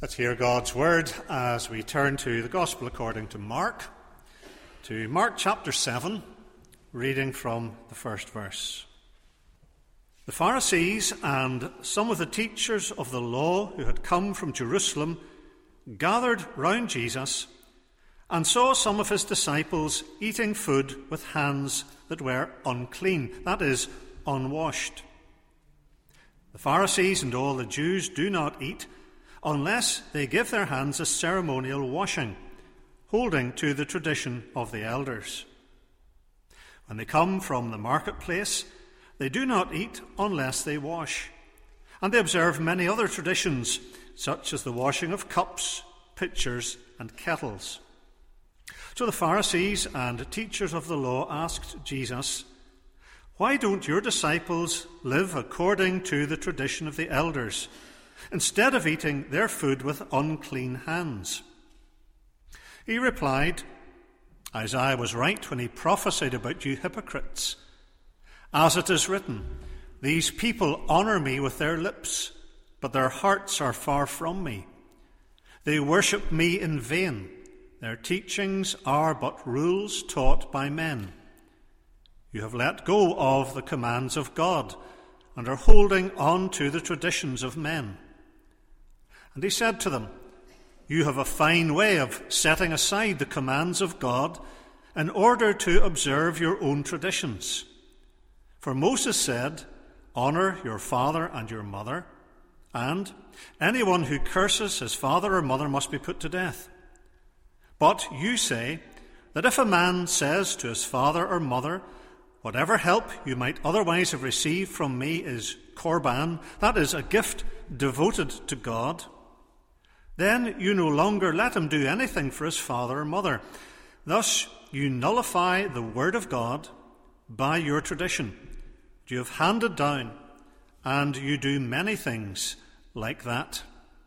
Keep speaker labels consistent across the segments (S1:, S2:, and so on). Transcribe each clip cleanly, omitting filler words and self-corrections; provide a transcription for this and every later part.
S1: Let's hear God's word as we turn to the Gospel according to Mark chapter 7, reading from the first verse. The Pharisees and some of the teachers of the law who had come from Jerusalem gathered round Jesus and saw some of his disciples eating food with hands that were unclean, that is, unwashed. The Pharisees and all the Jews do not eat unless they give their hands a ceremonial washing, holding to the tradition of the elders. When they come from the marketplace, they do not eat unless they wash, and they observe many other traditions, such as the washing of cups, pitchers, and kettles. So the Pharisees and teachers of the law asked Jesus, "Why don't your disciples live according to the tradition of the elders, instead of eating their food with unclean hands?" He replied, "Isaiah was right when he prophesied about you hypocrites. As it is written, these people honor me with their lips, but their hearts are far from me. They worship me in vain. Their teachings are but rules taught by men. You have let go of the commands of God and are holding on to the traditions of men." And he said to them, "You have a fine way of setting aside the commands of God in order to observe your own traditions. For Moses said, 'Honor your father and your mother,' and 'Anyone who curses his father or mother must be put to death.' But you say that if a man says to his father or mother, 'Whatever help you might otherwise have received from me is korban,' that is, a gift devoted to God, then you no longer let him do anything for his father or mother. Thus you nullify the word of God by your tradition. You have handed down, and you do many things like that."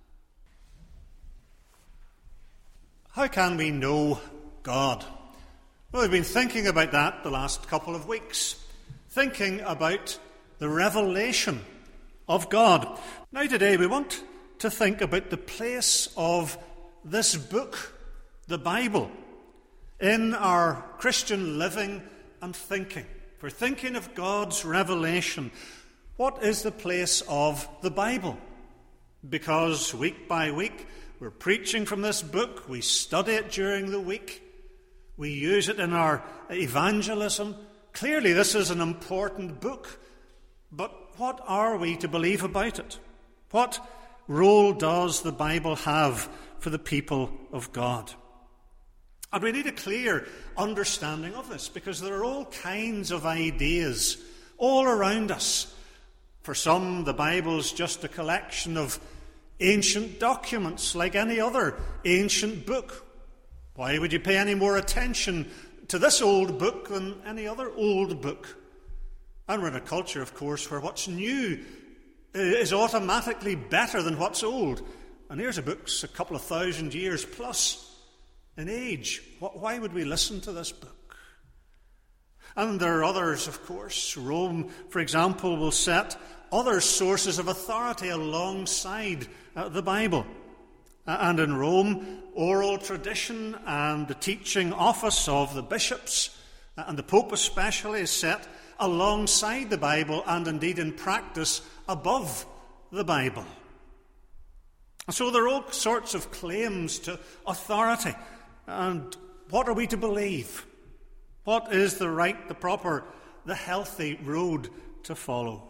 S1: How can we know God? Well, we've been thinking about that the last couple of weeks, thinking about the revelation of God. Now today we want to think about the place of this book, the Bible, in our Christian living and thinking. If we're thinking of God's revelation, what is the place of the Bible? Because week by week we're preaching from this book, we study it during the week, we use it in our evangelism. Clearly this is an important book, but what are we to believe about it? What role does the Bible have for the people of God? And we need a clear understanding of this, because there are all kinds of ideas all around us. For some, the Bible's just a collection of ancient documents like any other ancient book. Why would you pay any more attention to this old book than any other old book? And we're in a culture, of course, where what's new is automatically better than what's old. And here's a book's a couple of thousand years plus in age. Why would we listen to this book? And there are others, of course. Rome, for example, will set other sources of authority alongside the Bible. And in Rome, oral tradition and the teaching office of the bishops, and the Pope especially, is set alongside the Bible and indeed in practice above the Bible. So there are all sorts of claims to authority. And what are we to believe? What is the right, the proper, the healthy road to follow?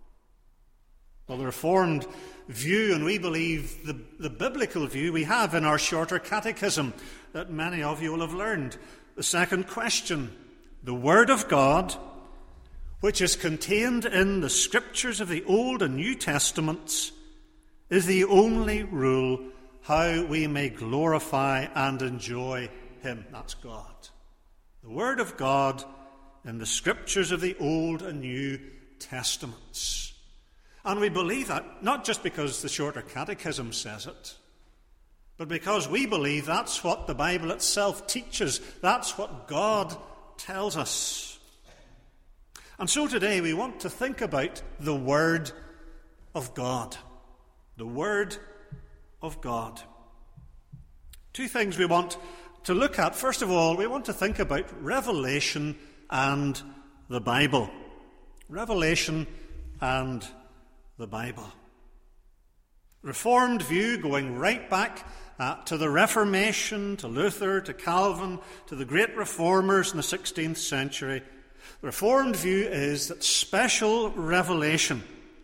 S1: Well, the Reformed view, and we believe the biblical view we have in our shorter catechism that many of you will have learned. The second question: the Word of God, which is contained in the Scriptures of the Old and New Testaments, is the only rule how we may glorify and enjoy Him. That's God. The Word of God in the Scriptures of the Old and New Testaments. And we believe that not just because the Shorter Catechism says it, but because we believe that's what the Bible itself teaches. That's what God tells us. And so today we want to think about the Word of God. The Word of God. Two things we want to look at. First of all, we want to think about Revelation and the Bible. Revelation and the Bible. Reformed view going right back to the Reformation, to Luther, to Calvin, to the great reformers in the 16th century. The Reformed view is that special revelation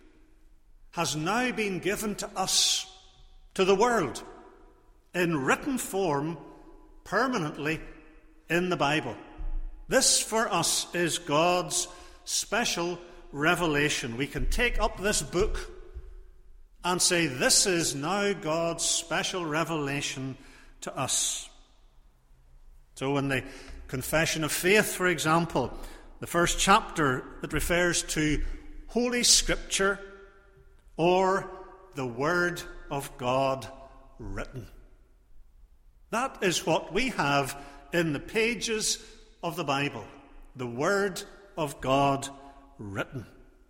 S1: has now been given to us, to the world, in written form, permanently in the Bible. This, for us, is God's special revelation. We can take up this book and say, this is now God's special revelation to us. So in the Confession of Faith, for example, the first chapter, it refers to Holy Scripture or the Word of God written. That is what we have in the pages of the Bible, the Word of God written.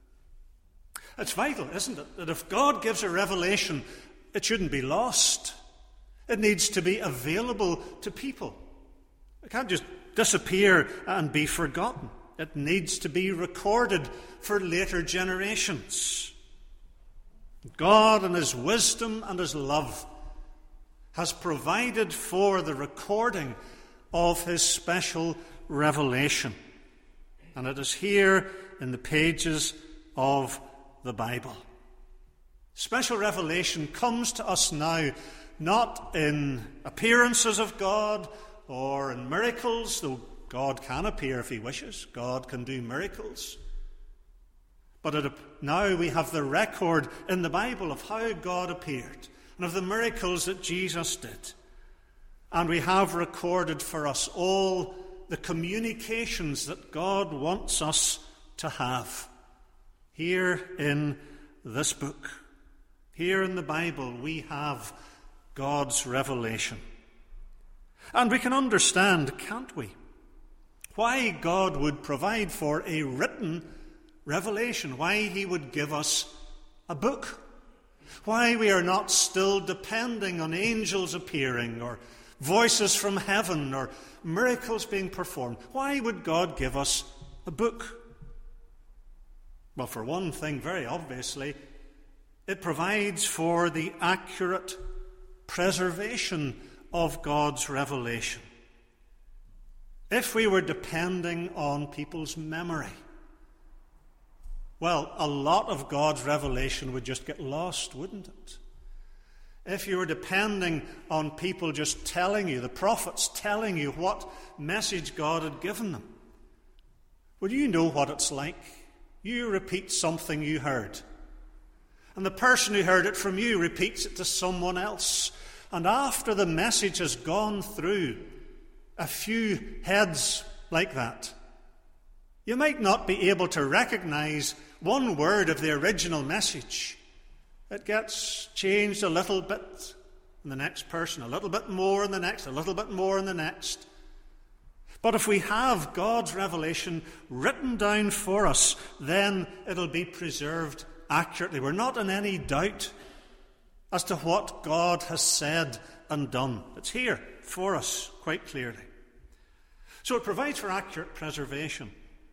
S1: It's vital, isn't it, that if God gives a revelation, it shouldn't be lost. It needs to be available to people. It can't just disappear and be forgotten. It needs to be recorded for later generations. God, in His wisdom and His love, has provided for the recording of His special revelation. And it is here in the pages of the Bible. Special revelation comes to us now not in appearances of God or in miracles, though God can appear if He wishes. God can do miracles. But now we have the record in the Bible of how God appeared and of the miracles that Jesus did. And we have recorded for us all the communications that God wants us to have. Here in this book, here in the Bible, we have God's revelation. And we can understand, can't we, why God would provide for a written revelation, why He would give us a book, why we are not still depending on angels appearing or voices from heaven or miracles being performed. Why would God give us a book? Well, for one thing, very obviously, it provides for the accurate preservation of God's revelation. If we were depending on people's memory, well, a lot of God's revelation would just get lost, wouldn't it? If you were depending on people just telling you, the prophets telling you what message God had given them, well, you know what it's like. You repeat something you heard, and the person who heard it from you repeats it to someone else. And after the message has gone through a few heads like that, you might not be able to recognize one word of the original message. It gets changed a little bit in the next person, a little bit more in the next, a little bit more in the next. But if we have God's revelation written down for us, then it'll be preserved accurately. We're not in any doubt as to what God has said and done. It's here for us quite clearly. So it provides for accurate preservation.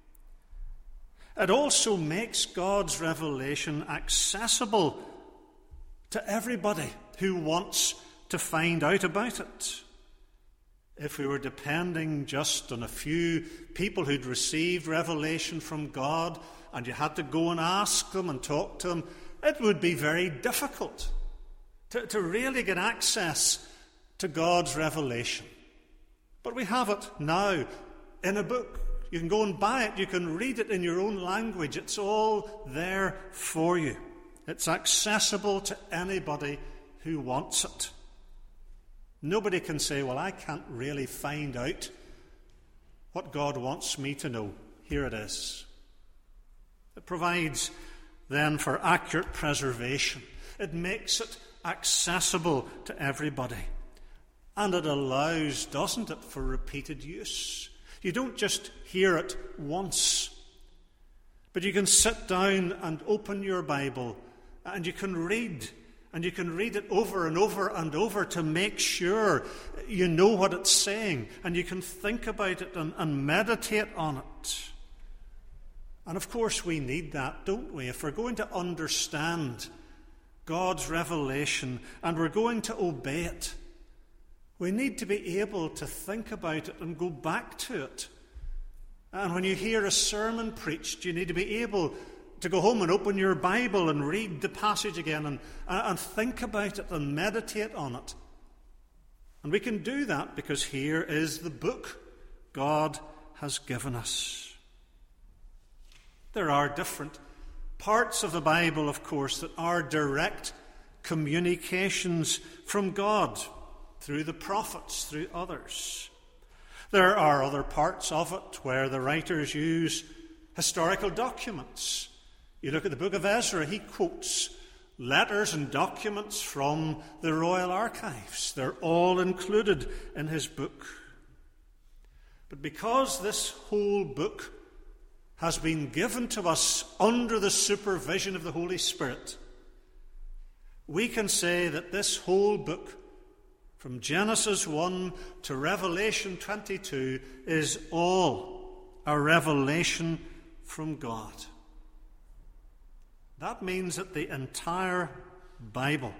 S1: It also makes God's revelation accessible to everybody who wants to find out about it. If we were depending just on a few people who'd received revelation from God, and you had to go and ask them and talk to them, it would be very difficult to really get access to God's revelation. But we have it now in a book. You can go and buy it. You can read it in your own language. It's all there for you. It's accessible to anybody who wants it. Nobody can say, well, I can't really find out what God wants me to know. Here it is. It provides then for accurate preservation. It makes it accessible to everybody. And it allows, doesn't it, for repeated use. You don't just hear it once, but you can sit down and open your Bible and you can read And you can read it over and over and over to make sure you know what it's saying. And you can think about it and meditate on it. And of course we need that, don't we? If we're going to understand God's revelation and we're going to obey it, we need to be able to think about it and go back to it. And when you hear a sermon preached, you need to be able to go home and open your Bible and read the passage again and think about it and meditate on it. And we can do that because here is the book God has given us. There are different parts of the Bible, of course, that are direct communications from God through the prophets, through others. There are other parts of it where the writers use historical documents. You look at the book of Ezra, he quotes letters and documents from the royal archives. They're all included in his book. But because this whole book has been given to us under the supervision of the Holy Spirit, we can say that this whole book, from Genesis 1 to Revelation 22, is all a revelation from God. That means that the entire Bible,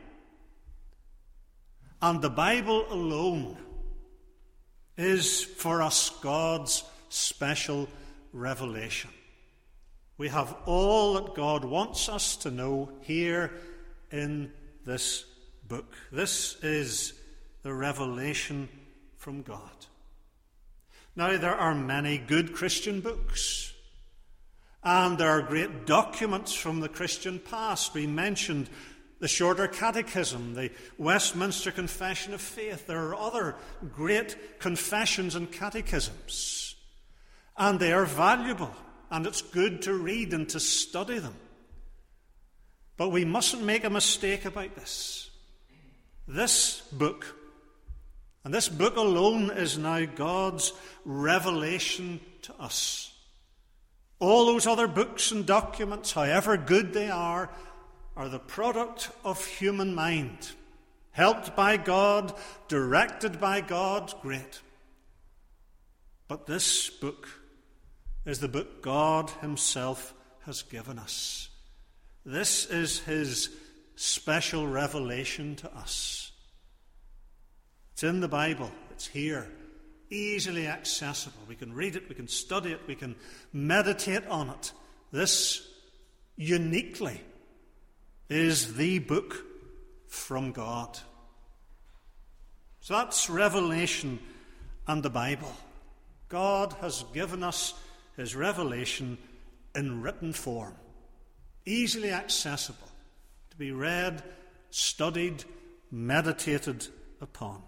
S1: and the Bible alone, is for us God's special revelation. We have all that God wants us to know here in this book. This is the revelation from God. Now, there are many good Christian books, and there are great documents from the Christian past. We mentioned the Shorter Catechism, the Westminster Confession of Faith. There are other great confessions and catechisms, and they are valuable, and it's good to read and to study them. But we mustn't make a mistake about this. This book, and this book alone, is now God's revelation to us. All those other books and documents, however good they are the product of human mind. Helped by God, directed by God, great. But this book is the book God himself has given us. This is his special revelation to us. It's in the Bible. It's here. Easily accessible. We can read it, we can study it, we can meditate on it. This uniquely is the book from God. So that's Revelation and the Bible. God has given us his revelation in written form, easily accessible, to be read, studied, meditated upon.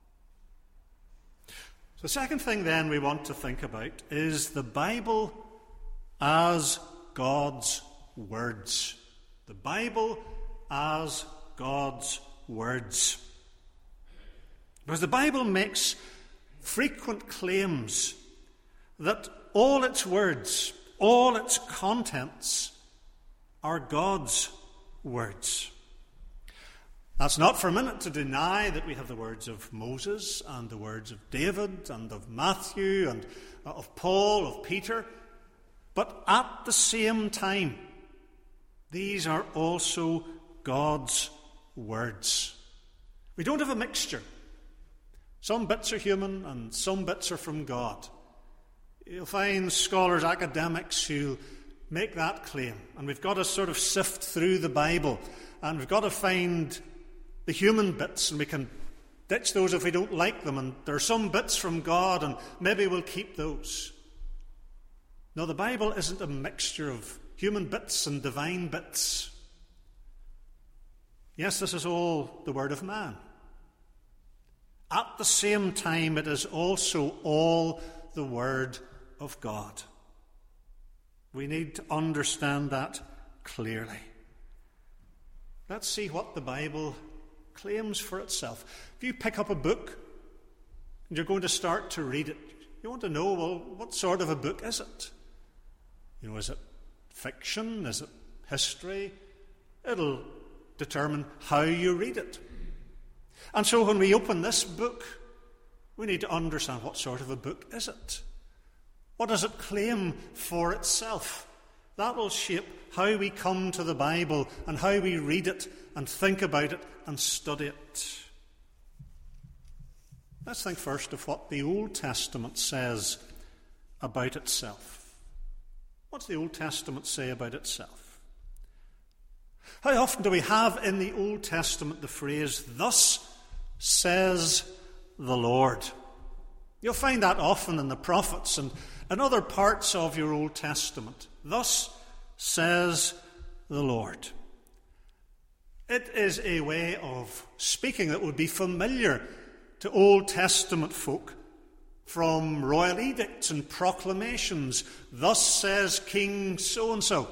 S1: The second thing then we want to think about is the Bible as God's words. The Bible as God's words. Because the Bible makes frequent claims that all its words, all its contents are God's words. That's not for a minute to deny that we have the words of Moses and the words of David and of Matthew and of Paul, of Peter. But at the same time, these are also God's words. We don't have a mixture. Some bits are human and some bits are from God. You'll find scholars, academics who make that claim. And we've got to sort of sift through the Bible, and we've got to find the human bits, and we can ditch those if we don't like them, and there are some bits from God, and maybe we'll keep those. No, the Bible isn't a mixture of human bits and divine bits. Yes, this is all the word of man. At the same time, it is also all the word of God. We need to understand that clearly. Let's see what the Bible claims for itself. If you pick up a book and you're going to start to read it, you want to know, well, what sort of a book is it? You know, is it fiction? Is it history? It'll determine how you read it. And so when we open this book, we need to understand what sort of a book is it? What does it claim for itself? That will shape how we come to the Bible and how we read it and think about it and study it. Let's think first of what the Old Testament says about itself. What's the Old Testament say about itself? How often do we have in the Old Testament the phrase, "Thus says the Lord"? You'll find that often in the prophets and other parts of your Old Testament. Thus says the Lord. It is a way of speaking that would be familiar to Old Testament folk from royal edicts and proclamations. Thus says King so-and-so.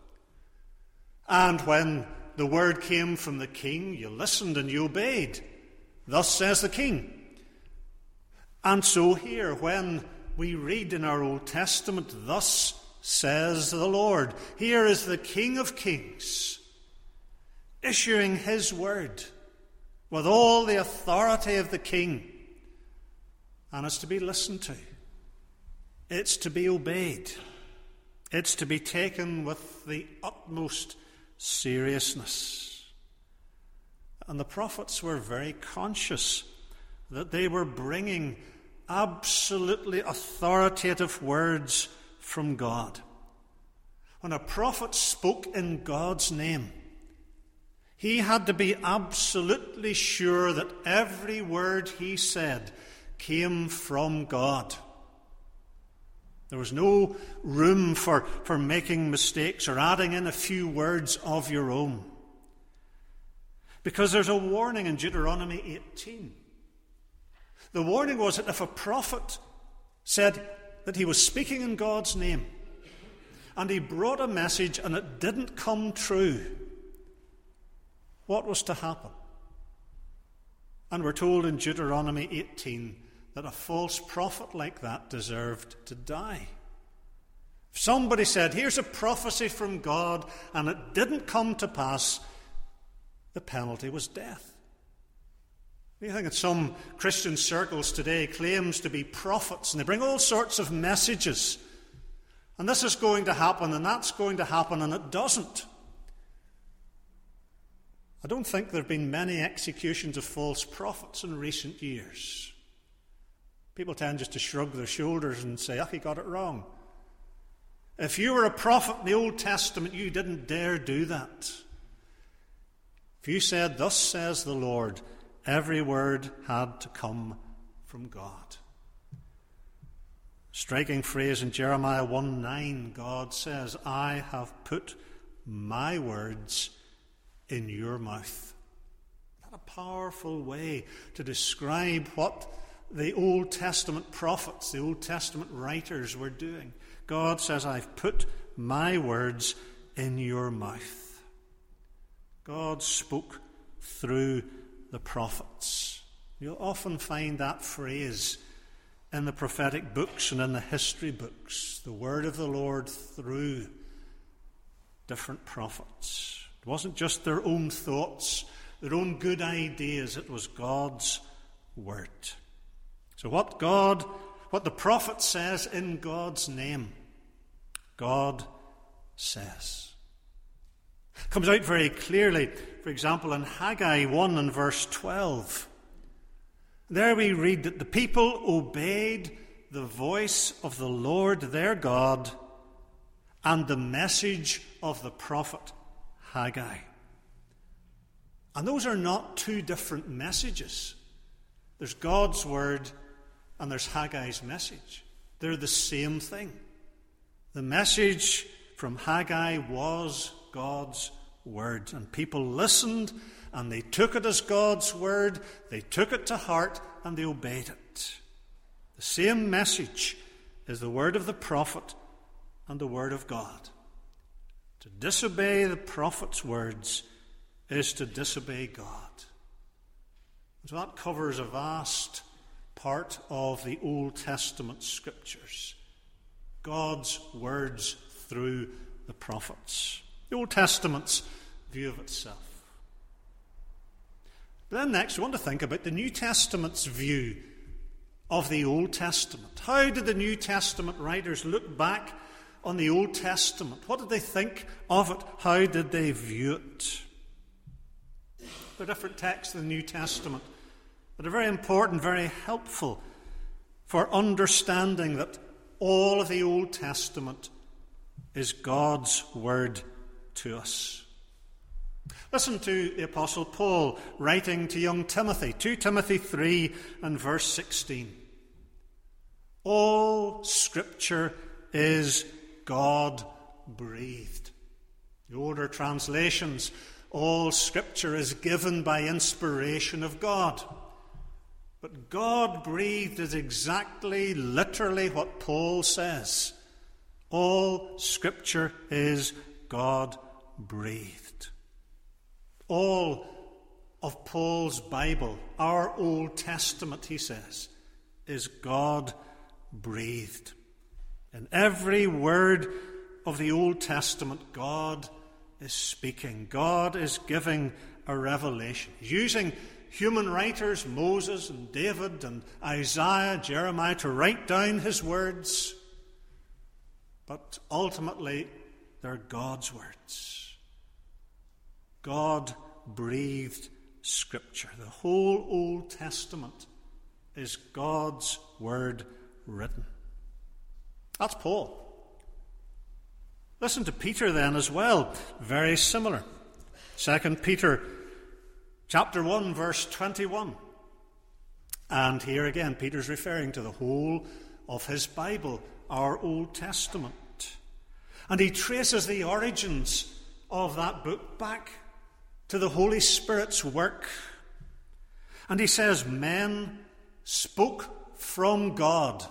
S1: And when the word came from the king, you listened and you obeyed. Thus says the king. And so here, when we read in our Old Testament, thus says the Lord, here is the King of Kings issuing his word with all the authority of the king. And it's to be listened to. It's to be obeyed. It's to be taken with the utmost seriousness. And the prophets were very conscious that they were bringing absolutely authoritative words from God. When a prophet spoke in God's name, he had to be absolutely sure that every word he said came from God. There was no room for making mistakes or adding in a few words of your own. Because there's a warning in Deuteronomy 18. The warning was that if a prophet said that he was speaking in God's name and he brought a message and it didn't come true, what was to happen? And we're told in Deuteronomy 18 that a false prophet like that deserved to die. If somebody said, here's a prophecy from God, and it didn't come to pass, the penalty was death. You think that some Christian circles today claims to be prophets, and they bring all sorts of messages. And this is going to happen, and that's going to happen, and it doesn't. I don't think there have been many executions of false prophets in recent years. People tend just to shrug their shoulders and say, he got it wrong. If you were a prophet in the Old Testament, you didn't dare do that. If you said, thus says the Lord, every word had to come from God. Striking phrase in Jeremiah 1:9, God says, I have put my words in your mouth. What a powerful way to describe what the Old Testament prophets, the Old Testament writers were doing. God says, I've put my words in your mouth. God spoke through the prophets. You'll often find that phrase in the prophetic books and in the history books. The word of the Lord through different prophets. It wasn't just their own thoughts, their own good ideas. It was God's word. So what the prophet says in God's name, God says. Comes out very clearly, for example, in Haggai 1 and verse 12. There we read that the people obeyed the voice of the Lord their God and the message of the prophet Haggai. And those are not two different messages. There's God's word and there's Haggai's message. They're the same thing. The message from Haggai was God's word. And people listened and they took it as God's word. They took it to heart and they obeyed it. The same message is the word of the prophet and the word of God. To disobey the prophet's words is to disobey God. So that covers a vast part of the Old Testament scriptures. God's words through the prophets. The Old Testament's view of itself. But then next, we want to think about the New Testament's view of the Old Testament. How did the New Testament writers look back on the Old Testament? What did they think of it? How did they view it? There are different texts in the New Testament that are very important, very helpful for understanding that all of the Old Testament is God's word to us. Listen to the Apostle Paul writing to young Timothy, 2 Timothy 3 and verse 16. All Scripture is God-breathed. The older translations, all Scripture is given by inspiration of God. But God-breathed is exactly, literally what Paul says. All Scripture is God-breathed. All of Paul's Bible, our Old Testament, he says, is God-breathed. In every word of the Old Testament, God is speaking. God is giving a revelation. He's using human writers, Moses and David and Isaiah, Jeremiah, to write down his words. But ultimately, they're God's words. God-breathed Scripture. The whole Old Testament is God's word written. That's Paul. Listen to Peter then as well. Very similar. 2 Peter chapter 1, verse 21. And here again, Peter's referring to the whole of his Bible, our Old Testament. And he traces the origins of that book back to the Holy Spirit's work. And he says, men spoke from God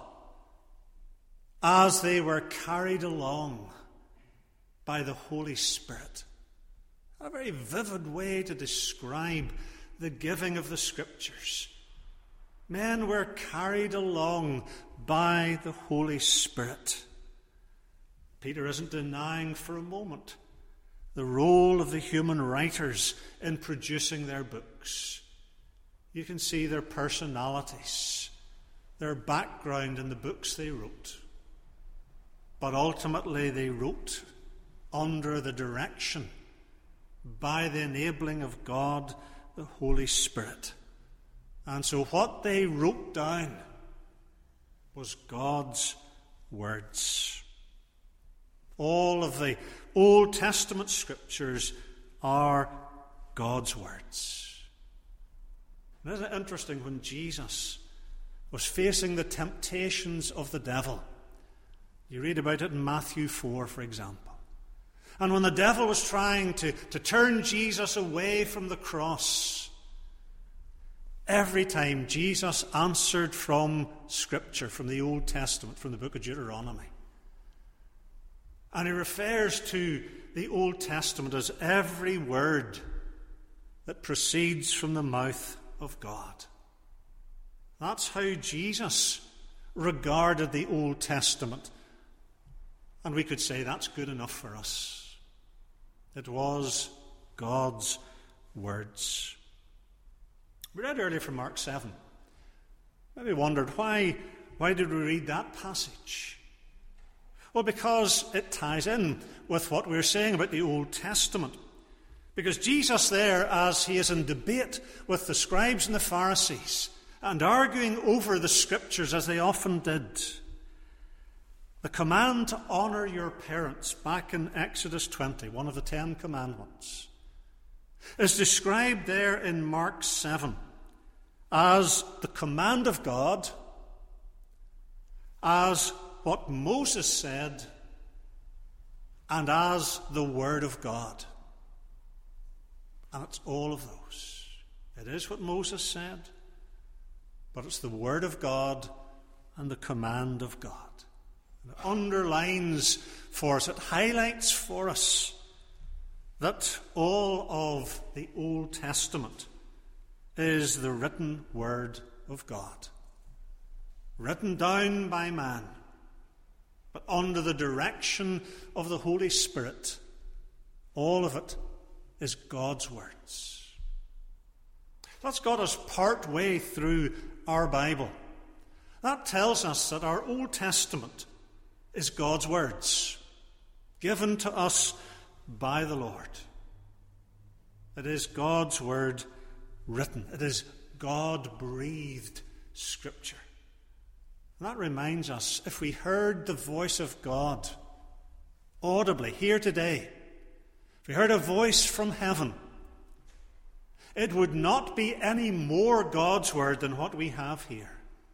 S1: as they were carried along by the Holy Spirit. A very vivid way to describe the giving of the Scriptures. Men were carried along by the Holy Spirit. Peter isn't denying for a moment the role of the human writers in producing their books. You can see their personalities, their background in the books they wrote. But ultimately they wrote under the direction, by the enabling of God, the Holy Spirit. And so what they wrote down was God's words. All of the Old Testament Scriptures are God's words. And isn't it interesting, when Jesus was facing the temptations of the devil? You read about it in Matthew 4, for example. And when the devil was trying to turn Jesus away from the cross, every time Jesus answered from Scripture, from the Old Testament, from the book of Deuteronomy. And he refers to the Old Testament as every word that proceeds from the mouth of God. That's how Jesus regarded the Old Testament. And we could say that's good enough for us. It was God's words. We read earlier from Mark 7. Maybe wondered, why did we read that passage? Well, because it ties in with what we're saying about the Old Testament. Because Jesus there, as he is in debate with the scribes and the Pharisees, and arguing over the Scriptures as they often did, the command to honour your parents, back in Exodus 20, one of the 10 commandments, is described there in Mark 7 as the command of God, as what Moses said, and as the Word of God. And it's all of those. It is what Moses said, but it's the Word of God and the command of God. And it underlines for us, it highlights for us that all of the Old Testament is the written Word of God. Written down by man, but under the direction of the Holy Spirit. All of it is God's words. That's got us part way through our Bible. That tells us that our Old Testament is God's words, given to us by the Lord. It is God's word written. It is God-breathed Scripture. And that reminds us, if we heard the voice of God audibly here today, if we heard a voice from heaven, it would not be any more God's word than what we have here.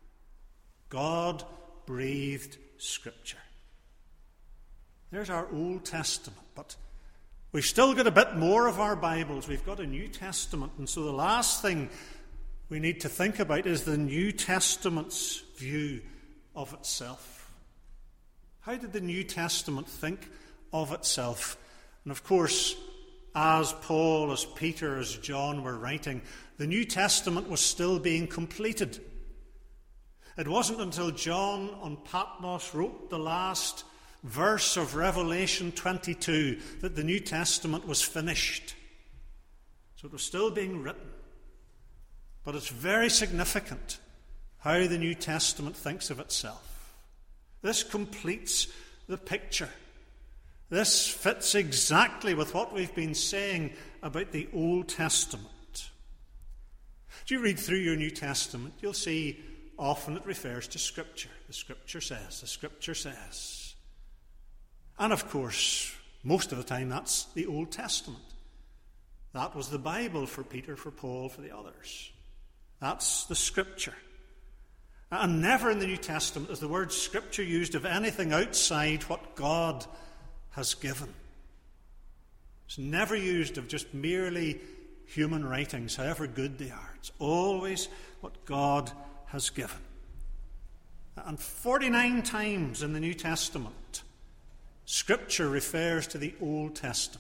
S1: God-breathed Scripture. There's our Old Testament, but we've still got a bit more of our Bibles. We've got a New Testament, and so the last thing we need to think about is the New Testament's view of itself. How did the New Testament think of itself? And of course, as Paul, as Peter, as John were writing, the New Testament was still being completed. It wasn't until John on Patmos wrote the last verse of Revelation 22 that the New Testament was finished. So it was still being written. But it's very significant how the New Testament thinks of itself. This completes the picture. This fits exactly with what we've been saying about the Old Testament. As you read through your New Testament, you'll see often it refers to Scripture. The Scripture says, the Scripture says. And of course, most of the time that's the Old Testament. That was the Bible for Peter, for Paul, for the others. That's the Scripture. And never in the New Testament is the word Scripture used of anything outside what God has given. It's never used of just merely human writings, however good they are. It's always what God has given. And 49 times in the New Testament, Scripture refers to the Old Testament.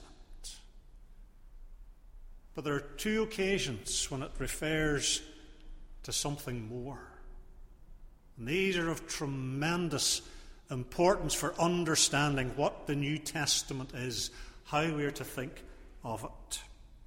S1: But there are two occasions when it refers to something more. And these are of tremendous importance for understanding what the New Testament is, how we are to think of it.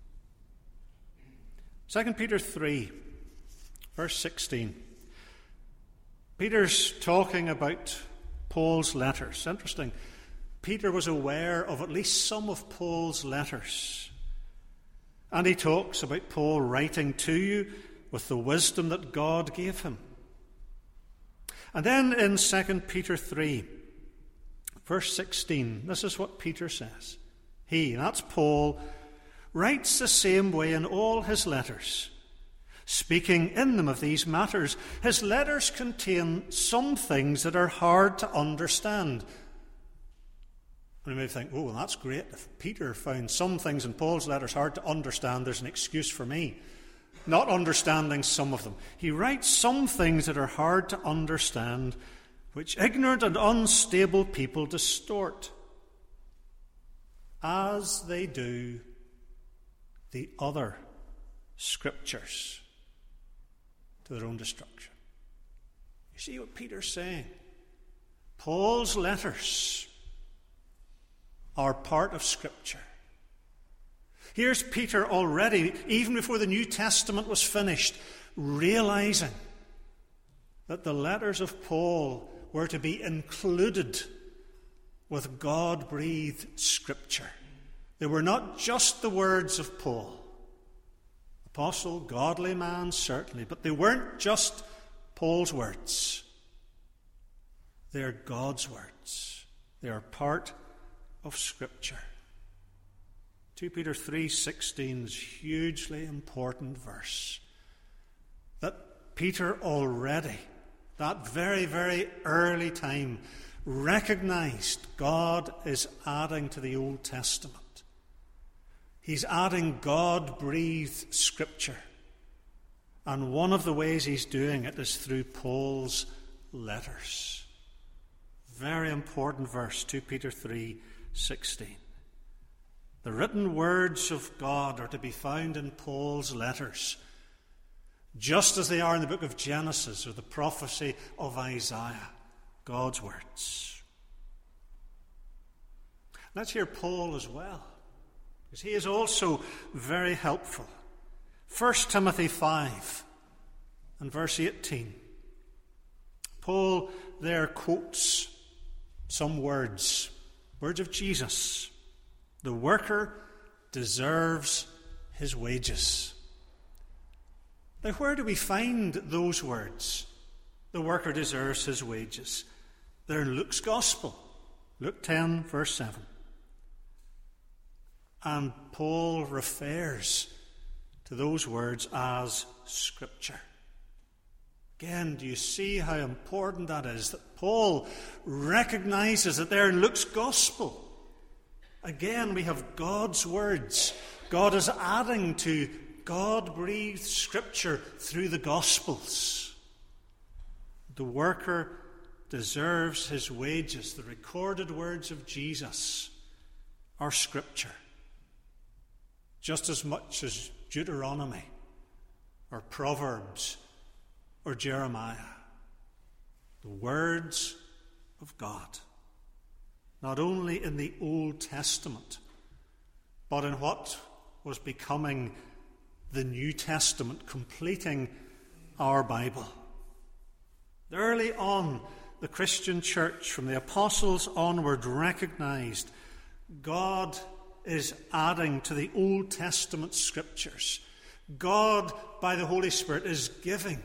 S1: 2 Peter 3, verse 16. Peter's talking about Paul's letters. Interesting. Peter was aware of at least some of Paul's letters. And he talks about Paul writing to you with the wisdom that God gave him. And then in 2 Peter 3, verse 16, this is what Peter says. He, that's Paul, writes the same way in all his letters, speaking in them of these matters. His letters contain some things that are hard to understand. And you may think, oh, well, that's great. If Peter found some things in Paul's letters hard to understand, there's an excuse for me not understanding some of them. He writes some things that are hard to understand, which ignorant and unstable people distort, as they do the other Scriptures, to their own destruction. You see what Peter's saying? Paul's letters are part of Scripture. Here's Peter already, even before the New Testament was finished, realizing that the letters of Paul were to be included with God-breathed Scripture. They were not just the words of Paul. Apostle, godly man, certainly, but they weren't just Paul's words. They're God's words. They are part of Scripture. 2 Peter 3:16 is a hugely important verse. That Peter already, that very, very early time, recognized God is adding to the Old Testament. He's adding God-breathed Scripture. And one of the ways he's doing it is through Paul's letters. Very important verse, 2 Peter 3:16. The written words of God are to be found in Paul's letters, just as they are in the book of Genesis or the prophecy of Isaiah, God's words. Let's hear Paul as well, because he is also very helpful. 1 Timothy 5 and verse 18. Paul there quotes some words of Jesus. The worker deserves his wages. Now, where do we find those words? The worker deserves his wages. They're in Luke's Gospel, Luke 10, verse 7. And Paul refers to those words as Scripture. Again, do you see how important that is? That Paul recognizes that they're in Luke's Gospel. Again, we have God's words. God is adding to God-breathed Scripture through the Gospels. The worker deserves his wages. The recorded words of Jesus are Scripture, just as much as Deuteronomy or Proverbs or Jeremiah. The words of God, not only in the Old Testament, but in what was becoming the New Testament, completing our Bible. Early on, the Christian church, from the apostles onward, recognized God is adding to the Old Testament scriptures. God, by the Holy Spirit, is giving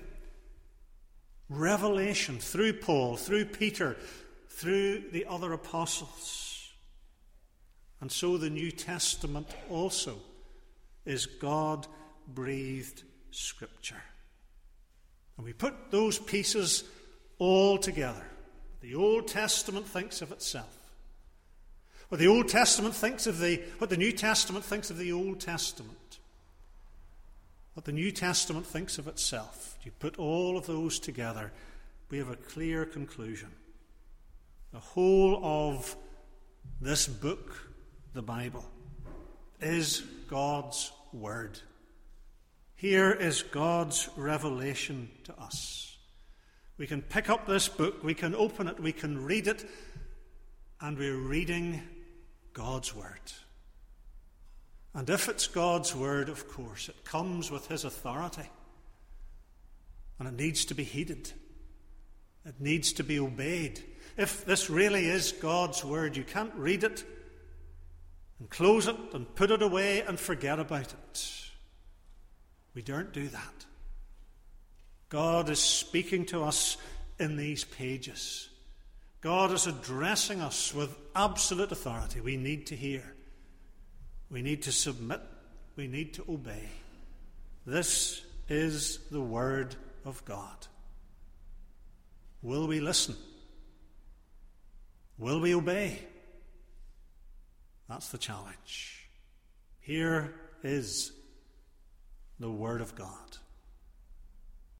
S1: revelation through Paul, through Peter, through the other apostles. And so the New Testament also is God-breathed Scripture. And we put those pieces all together. The Old Testament thinks of itself. What the Old Testament thinks of what the New Testament thinks of the Old Testament. What the New Testament thinks of itself. You put all of those together, we have a clear conclusion. The whole of this book, the Bible, is God's Word. Here is God's revelation to us. We can pick up this book, we can open it, we can read it, and we're reading God's Word. And if it's God's Word, of course, it comes with His authority. And it needs to be heeded. It needs to be obeyed. If this really is God's Word, you can't read it and close it and put it away and forget about it. We don't do that. God is speaking to us in these pages. God is addressing us with absolute authority. We need to hear. We need to submit. We need to obey. This is the Word of God. Will we listen? Will we obey? That's the challenge. Here is the Word of God.